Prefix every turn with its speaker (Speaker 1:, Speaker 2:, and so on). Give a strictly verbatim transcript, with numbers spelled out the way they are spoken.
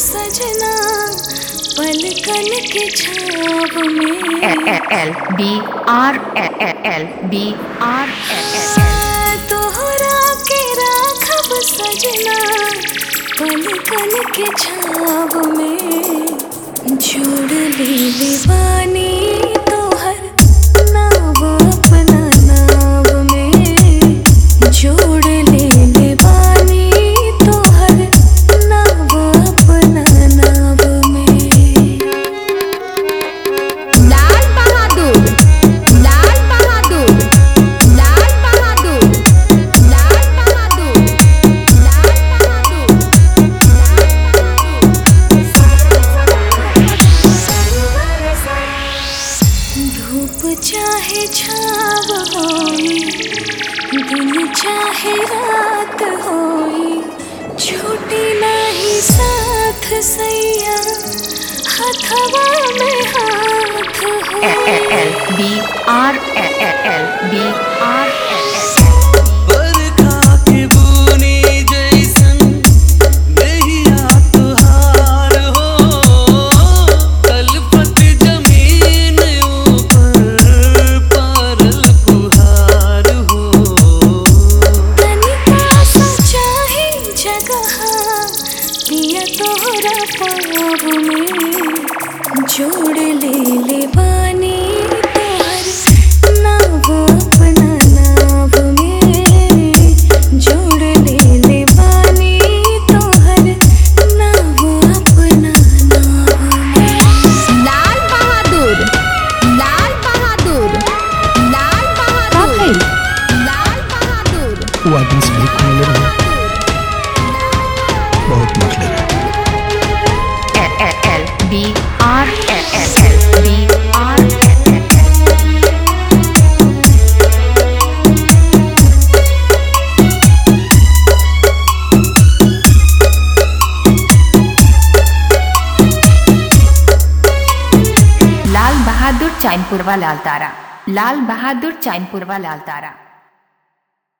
Speaker 1: सजना पलकन के छाव में।
Speaker 2: एल बी आर एल बी आर
Speaker 1: तोहरा के राखब सजना पलकन के छाव में। जोड़ ले बानी तोहर नाव अपना नाव में। जोड़ ले बानी तोहर नाव अपना नाव में।
Speaker 2: लाल बहादुर लाल बहादुर लाल बहादुर लाल बहादुर लाल बहादुर
Speaker 1: धूप चाहे छाव होई दिन चाहे रात होई छूटी नहीं साथ सैया हथवा में हाथ होई।
Speaker 2: एल बी आर एल बी आर
Speaker 3: बरखा के बूनी जैसन नैया तुहार हो। तलपत जमीन ऊपर पारल फुहार हो।
Speaker 1: तनिका सा चाहे जगह पिया तोहरा पाव में। जोड़ ले ले बानी तोहर नाव अपना नाव में। जोड़ ले ले बानी तोहर नाव अपना नाव में।
Speaker 2: लाल बहादुर लाल बहादुर लाल बहादुर लाल बहादुर
Speaker 4: वो आदमी से बहुत मतलब है, बहुत मतलब है।
Speaker 2: L B R L B R Lal Bahadur Chainpurwa Lal Tara. Lal Bahadur Chainpurwa Lal तारा।